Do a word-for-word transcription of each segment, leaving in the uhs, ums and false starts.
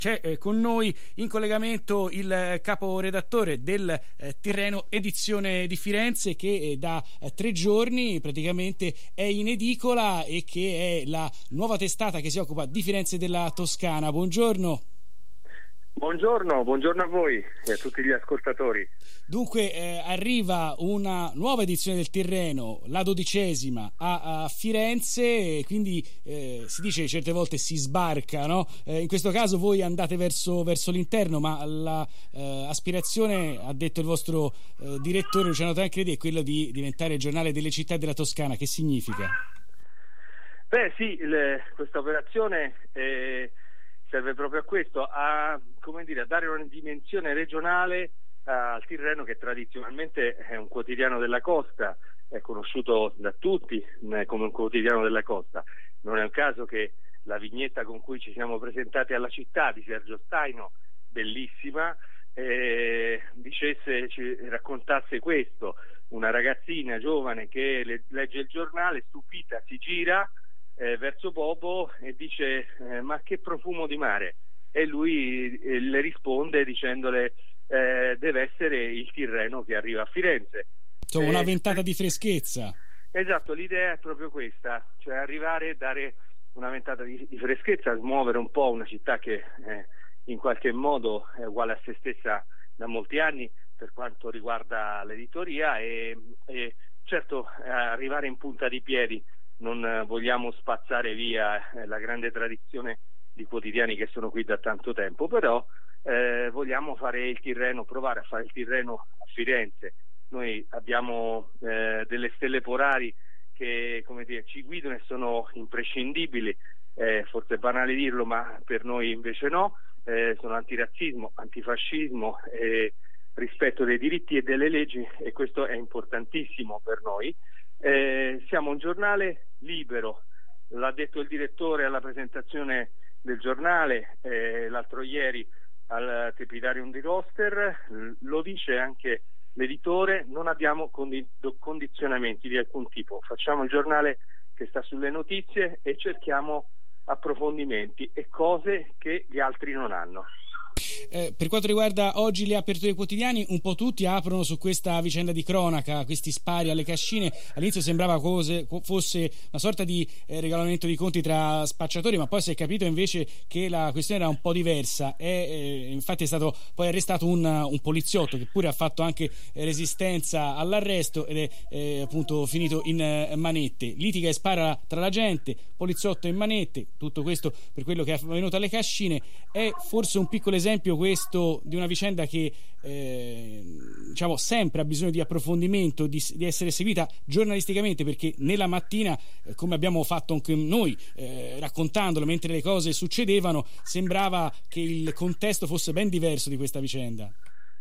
C'è eh, con noi in collegamento il eh, caporedattore del eh, Tirreno Edizione di Firenze, che eh, da eh, tre giorni praticamente è in edicola e che è la nuova testata che si occupa di Firenze e della Toscana. Buongiorno. Buongiorno, buongiorno a voi e a tutti gli ascoltatori. Dunque eh, arriva una nuova edizione del Tirreno, la dodicesima a, a Firenze, quindi eh, si dice certe volte si sbarca, no? Eh, in questo caso voi andate verso, verso l'interno, ma l'aspirazione, eh, ha detto il vostro eh, direttore Luciano Tancredi, è quello di diventare il giornale delle città della Toscana. Che significa? Beh sì, le, questa operazione eh, serve proprio a questo, a, come dire, a dare una dimensione regionale al Tirreno, che tradizionalmente è un quotidiano della costa, è conosciuto da tutti come un quotidiano della costa. Non è un caso che la vignetta con cui ci siamo presentati alla città di Sergio Staino, bellissima, eh, dicesse, ci raccontasse questo: una ragazzina giovane che le, legge il giornale, stupita, si gira eh, verso Bobo e dice eh, ma che profumo di mare, e lui eh, le risponde dicendole Eh, deve essere il Tirreno che arriva a Firenze. Insomma, eh, una ventata di freschezza. Esatto, l'idea è proprio questa, cioè arrivare, dare una ventata di, di freschezza, smuovere un po' una città che eh, in qualche modo è uguale a se stessa da molti anni per quanto riguarda l'editoria, e, e certo eh, arrivare in punta di piedi. Non eh, vogliamo spazzare via eh, la grande tradizione di quotidiani che sono qui da tanto tempo, però Eh, vogliamo fare il Tirreno, provare a fare il Tirreno a Firenze. Noi abbiamo eh, delle stelle polari che, come dire, ci guidano e sono imprescindibili, eh, forse è banale dirlo, ma per noi invece no, eh, sono antirazzismo, antifascismo, eh, rispetto dei diritti e delle leggi, e questo è importantissimo per noi. Eh, siamo un giornale libero, l'ha detto il direttore alla presentazione del giornale eh, l'altro ieri al Tripidarium di Roster, lo dice anche l'editore: non abbiamo condi- condizionamenti di alcun tipo, facciamo il giornale che sta sulle notizie e cerchiamo approfondimenti e cose che gli altri non hanno. Eh, per quanto riguarda oggi le aperture quotidiani, un po' tutti aprono su questa vicenda di cronaca, questi spari alle cascine. All'inizio sembrava cose, fosse una sorta di eh, regolamento di conti tra spacciatori, ma poi si è capito invece che la questione era un po' diversa. E, eh, infatti è stato poi arrestato un, un poliziotto che pure ha fatto anche resistenza all'arresto ed è eh, appunto finito in eh, manette. Litiga e spara tra la gente, poliziotto in manette. Tutto questo per quello che è avvenuto alle cascine. È forse un piccolo esempio questo di una vicenda che eh, diciamo sempre ha bisogno di approfondimento, di, di essere seguita giornalisticamente, perché nella mattina eh, come abbiamo fatto anche noi eh, raccontandolo mentre le cose succedevano, sembrava che il contesto fosse ben diverso di questa vicenda.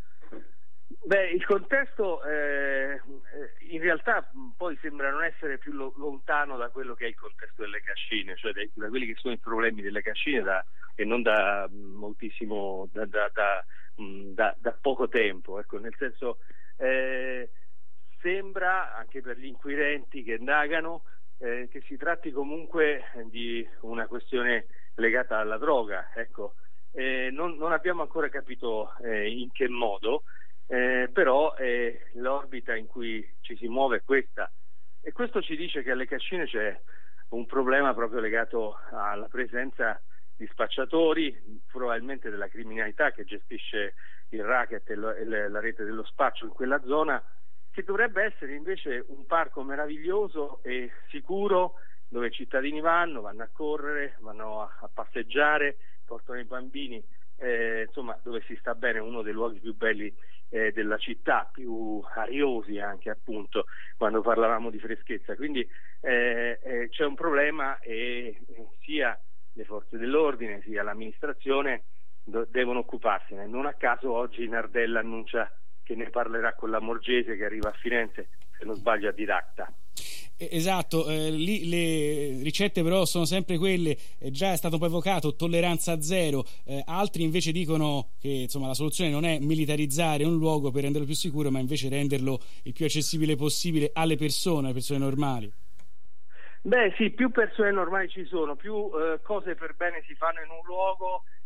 Beh, il contesto eh, in realtà poi sembra non essere più lo, lontano da quello che è il contesto delle cascine, cioè da, da quelli che sono i problemi delle cascine da, e non da moltissimo da, da, da, da, da poco tempo, ecco, nel senso eh, sembra anche per gli inquirenti che indagano eh, che si tratti comunque di una questione legata alla droga, ecco. Eh, non, non abbiamo ancora capito eh, in che modo. Eh, però eh, l'orbita in cui ci si muove è questa, e questo ci dice che alle cascine c'è un problema proprio legato alla presenza di spacciatori, probabilmente della criminalità che gestisce il racket e, lo, e le, la rete dello spaccio in quella zona, che dovrebbe essere invece un parco meraviglioso e sicuro, dove i cittadini vanno, vanno a correre, vanno a, a passeggiare, portano i bambini, eh, insomma dove si sta bene, uno dei luoghi più belli Eh, della città, più ariosi anche, appunto, quando parlavamo di freschezza. Quindi eh, eh, c'è un problema e eh, sia le forze dell'ordine sia l'amministrazione do- devono occuparsene. Non a caso oggi Nardella annuncia che ne parlerà con la Morgese, che arriva a Firenze, se non sbaglio a Didacta. Esatto, eh, lì le ricette però sono sempre quelle, eh, già è stato poi evocato tolleranza zero, eh, altri invece dicono che insomma la soluzione non è militarizzare un luogo per renderlo più sicuro, ma invece renderlo il più accessibile possibile alle persone, alle persone normali. Beh sì, più persone normali ci sono, più eh, cose per bene si fanno in un luogo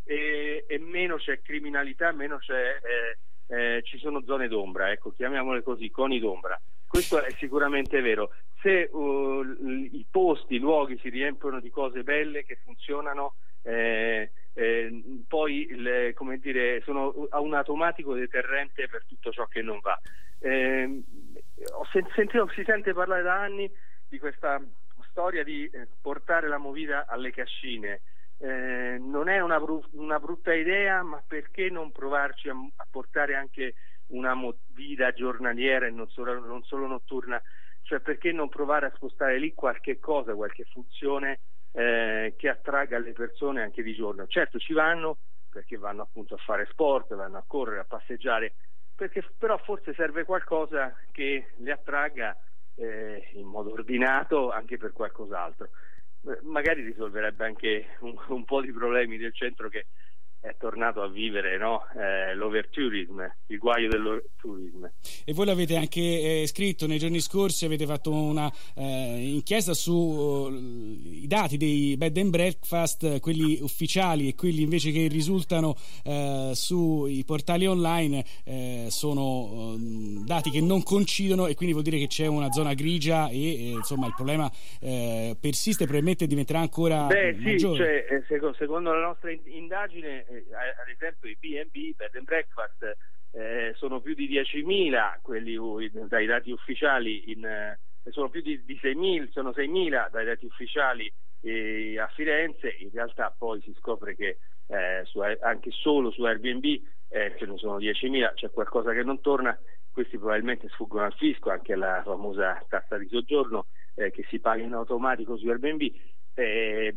e, e meno c'è criminalità, meno c'è, eh, eh, ci sono zone d'ombra, ecco, chiamiamole così, coni d'ombra. Questo è sicuramente vero. Se uh, i posti, i luoghi si riempiono di cose belle che funzionano, eh, eh, poi le, come dire, sono a un automatico deterrente per tutto ciò che non va. Eh, ho sen- sentito, si sente parlare da anni di questa storia di eh, portare la movida alle cascine. Eh, non è una, bru- una brutta idea, ma perché non provarci a, a portare anche una movida giornaliera e non solo, non solo notturna? Cioè, perché non provare a spostare lì qualche cosa, qualche funzione eh, che attragga le persone anche di giorno? Certo, ci vanno perché vanno appunto a fare sport, vanno a correre, a passeggiare, perché però forse serve qualcosa che le attragga eh, in modo ordinato anche per qualcos'altro. Eh, magari risolverebbe anche un, un po' di problemi del centro che è tornato a vivere, no? eh, l'overtourism, il guaio dell'overtourism. E voi l'avete anche eh, scritto nei giorni scorsi, avete fatto una eh, inchiesta sui uh, dati dei bed and breakfast, quelli ufficiali e quelli invece che risultano eh, sui portali online, eh, sono uh, dati che non coincidono, e quindi vuol dire che c'è una zona grigia e eh, insomma il problema eh, persiste, probabilmente diventerà ancora Beh, maggiore. Sì, cioè, secondo la nostra indagine, ad esempio i B and B, bed and breakfast, eh, sono più di diecimila quelli dai dati ufficiali, in, eh, sono più di, di seimila, sono seimila dai dati ufficiali eh, a Firenze. In realtà poi si scopre che eh, su, anche solo su Airbnb eh, ce ne sono diecimila, c'è qualcosa che non torna. Questi probabilmente sfuggono al fisco, anche alla famosa tassa di soggiorno eh, che si paga in automatico su Airbnb. Eh,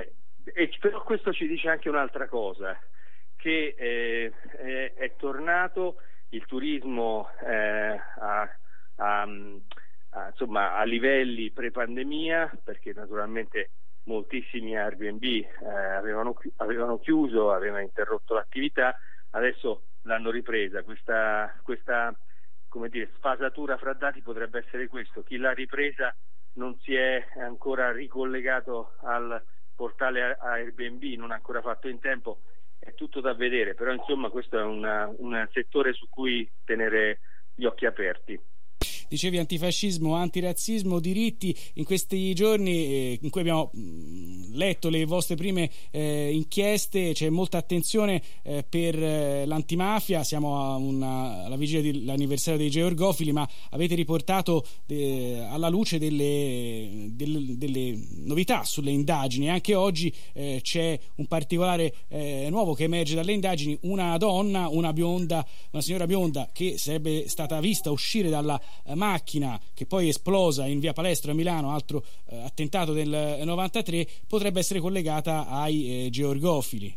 E però questo ci dice anche un'altra cosa, che eh, è, è tornato il turismo eh, a, a, a, insomma, a livelli pre-pandemia, perché naturalmente moltissimi Airbnb eh, avevano, avevano chiuso, avevano interrotto l'attività, adesso l'hanno ripresa. Questa, questa come dire, sfasatura fra dati potrebbe essere questo: chi l'ha ripresa non si è ancora ricollegato al portale Airbnb, non ha ancora fatto in tempo, è tutto da vedere, però insomma questo è una, un settore su cui tenere gli occhi aperti. Dicevi antifascismo, antirazzismo, diritti. In questi giorni eh, in cui abbiamo mh, letto le vostre prime eh, inchieste, c'è molta attenzione eh, per eh, l'antimafia. Siamo a una, alla vigilia dell'anniversario dei georgofili, ma avete riportato eh, alla luce delle, delle, delle novità sulle indagini. Anche oggi eh, c'è un particolare eh, nuovo che emerge dalle indagini: una donna, una bionda, una signora bionda che sarebbe stata vista uscire dalla macchina che poi è esplosa in via Palestro a Milano, altro eh, attentato del novantatré, potrebbe essere collegata ai eh, georgofili.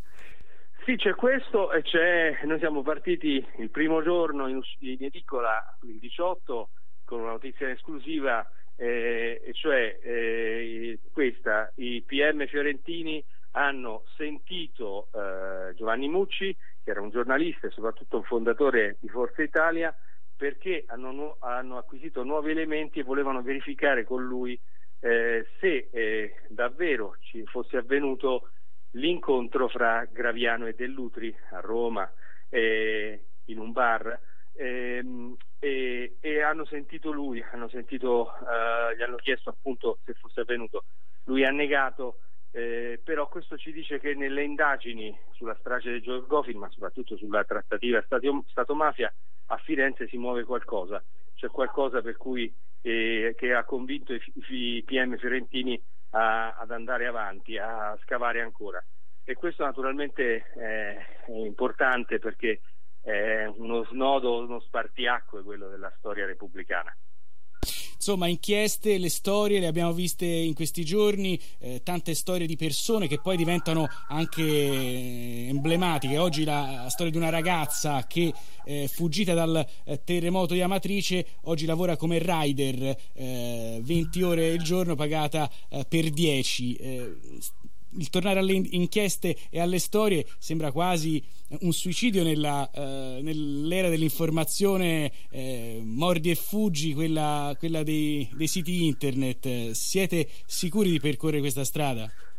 Sì, c'è questo, e c'è, noi siamo partiti il primo giorno in, in edicola, il diciotto, con una notizia esclusiva, eh, e cioè eh, questa: i P M fiorentini hanno sentito eh, Giovanni Mucci, che era un giornalista e soprattutto un fondatore di Forza Italia, perché hanno, hanno acquisito nuovi elementi e volevano verificare con lui eh, se eh, davvero ci fosse avvenuto l'incontro fra Graviano e Dell'Utri a Roma eh, in un bar, eh, e, e hanno sentito lui, hanno sentito, eh, gli hanno chiesto appunto se fosse avvenuto. Lui ha negato, eh, però questo ci dice che nelle indagini sulla strage dei georgofili, ma soprattutto sulla trattativa Stato, Stato-mafia, a Firenze si muove qualcosa, c'è qualcosa per cui eh, che ha convinto i, i P M fiorentini a, ad andare avanti, a scavare ancora, e questo naturalmente eh, è importante perché è uno snodo, uno spartiacque quello della storia repubblicana. Insomma, inchieste, le storie le abbiamo viste in questi giorni, eh, tante storie di persone che poi diventano anche eh, emblematiche. Oggi la, la storia di una ragazza che è eh, fuggita dal eh, terremoto di Amatrice, oggi lavora come rider, eh, venti ore il giorno, pagata eh, per dieci. Eh, il tornare alle inchieste e alle storie sembra quasi un suicidio nella, eh, nell'era dell'informazione eh, mordi e fuggi, quella, quella dei, dei siti internet. Siete sicuri di percorrere questa strada?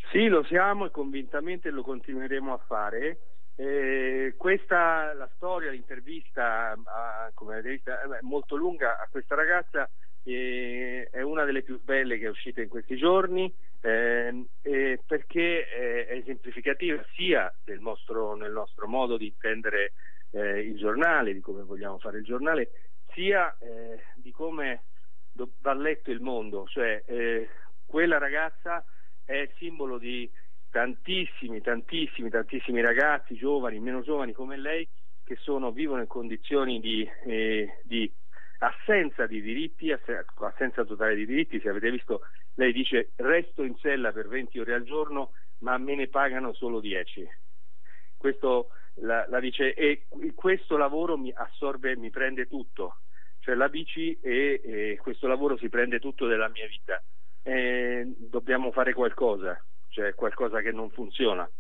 Sì, lo siamo e convintamente lo continueremo a fare. Eh, questa, la storia, l'intervista, a, come avete visto, è molto lunga a questa ragazza, eh, è una delle più belle che è uscita in questi giorni, eh, eh, perché è, è esemplificativa sia del nostro, nel nostro modo di intendere eh, il giornale, di come vogliamo fare il giornale, sia eh, di come do, va letto il mondo, cioè eh, quella ragazza è simbolo di tantissimi, tantissimi, tantissimi ragazzi, giovani, meno giovani come lei, che sono, vivono in condizioni di, eh, di assenza di diritti, assenza totale di diritti. Se avete visto, lei dice: resto in cella per venti ore al giorno, ma me ne pagano solo dieci. Questo la, la dice, e questo lavoro mi assorbe, mi prende tutto, cioè la bici e, e questo lavoro si prende tutto della mia vita. Eh, dobbiamo fare qualcosa, cioè qualcosa che non funziona.